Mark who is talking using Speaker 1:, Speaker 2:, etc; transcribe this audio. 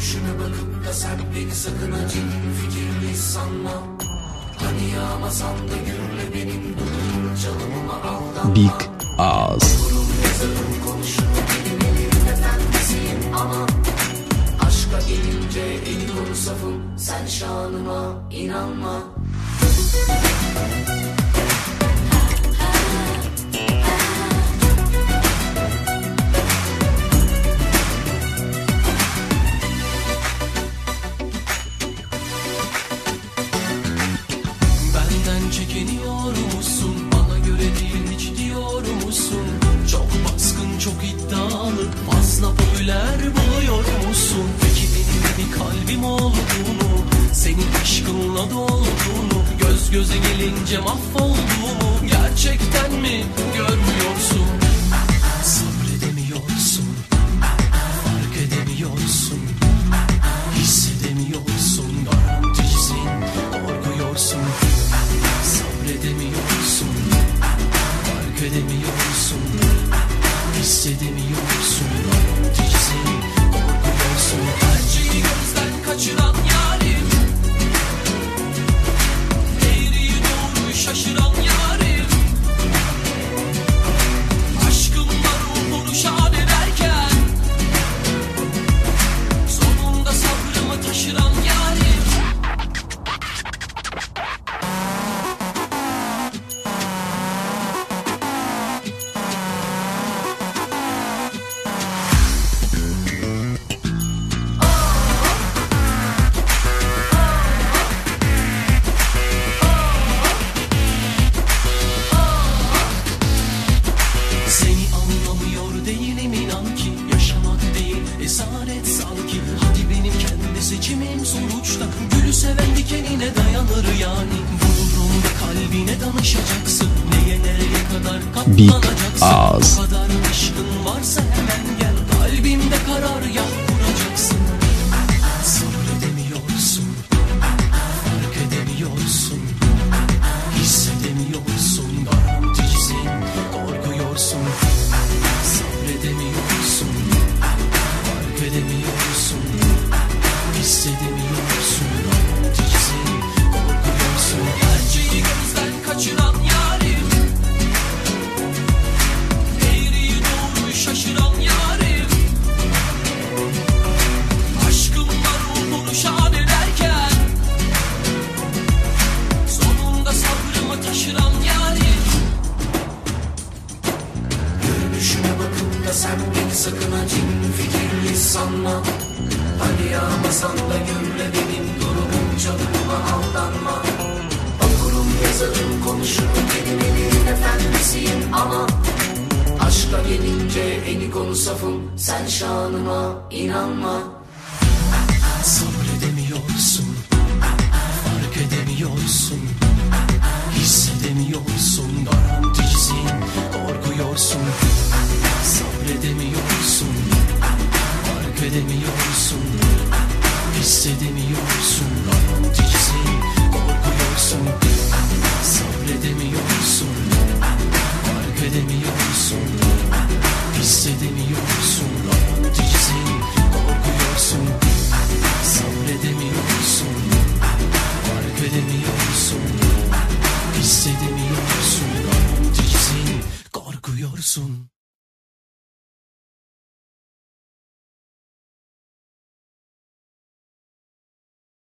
Speaker 1: Gülüşüne bakıp da sen beni sakın acil fikirli sanma. Hani yağmasan da gürle benim durumun çalımıma aldanma.
Speaker 2: Big Ağız.
Speaker 1: Okurum yazarım konuşurum benim elimin efendisiyim ama aşka gelince eli konu safım, sen şanıma inanma.
Speaker 3: Benden çekiniyor musun? Bana göre değil hiç diyor musun? Çok baskın, çok iddialı, fazla popüler buluyor musun? Peki benim bir kalbim olduğunu, senin aşkınla dolduğunu, göz göze gelince mahvolduğumu gerçekten mi görmüyorsun? Sabredemiyorsun, fark edemiyorsun, hissedemiyorsun, garanticisin, korkuyorsun. Sabredemiyorsun, fark edemiyorsun, hissedemiyorsun, garanticisin, korkuyorsun. Her şeyi gözden kaçıran yarim, eğriyi doğruyu şaşıran yarim, aşkımla ruhunu şad ederken sonunda sabrımı taşıran yarim. Seni anlamıyor değilim inan ki, yaşamak değil esaret sanki. Hadi benim kendi seçimim sonuçta, gülü seven dikenine dayanır yani. Bulurum ve kalbine danışacaksın, neye nereye kadar
Speaker 2: Big
Speaker 3: katlanacaksın.
Speaker 2: Ağız.
Speaker 3: Bu kadar aşkın varsa hemen gel, kalbimde karargah kuracaksın. Sabredemiyorsun, fark edemiyorsun, hissedemiyorsun, garanticisin, korkuyorsun. Sabredemiyorsun, fark edemiyorsun, hissedemiyorsun, garanticisin, korkuyorsun. Her şeyi gözden kaçıran yarim, eğriyi doğruyu şaşıran yarim, aşkımla ruhunu şad ederken sonunda sabrımı taşıran yarim.
Speaker 1: Görünüşüne bakıp da sen beni sakın acil fikirli sanma. Hani yağmasan da gürle benim durumum çalımıma aldanma. Okurum yazarım konuşurum benim elimin efendisiyim ama aşka gelince eli konu safım, sen şanıma inanma.
Speaker 3: Sabredemiyorsun, fark edemiyorsun, hissedemiyorsun, garanticisin, korkuyorsun. Sabredemiyorsun, fark edemiyorsun, hissedemiyorsun, garanticisin, korkuyorsun. Sabredemiyorsun, fark edemiyorsun, hissedemiyorsun.